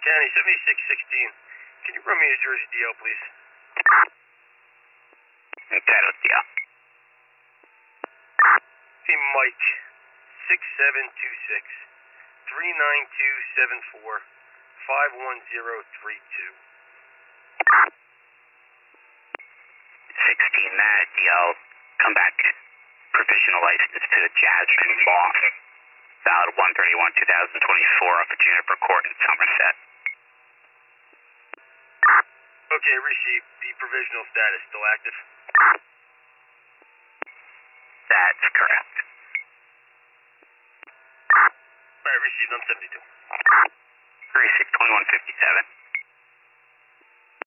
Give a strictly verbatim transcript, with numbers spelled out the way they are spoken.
County, seventy-six sixteen. Can you run me a Jersey D L, please? Entitled D L. Hey, Mike, six seven two six, three nine two seven four, five one zero three two. sixteen, that D L, come back. Provisional license to the Jasmine Law. Valid one thirty-one two thousand twenty-four up at Juniper Court in Somerset. Okay, received. The provisional status still active? That's correct. Alright, received on seventy-two. thirty-six twenty-one fifty-seven.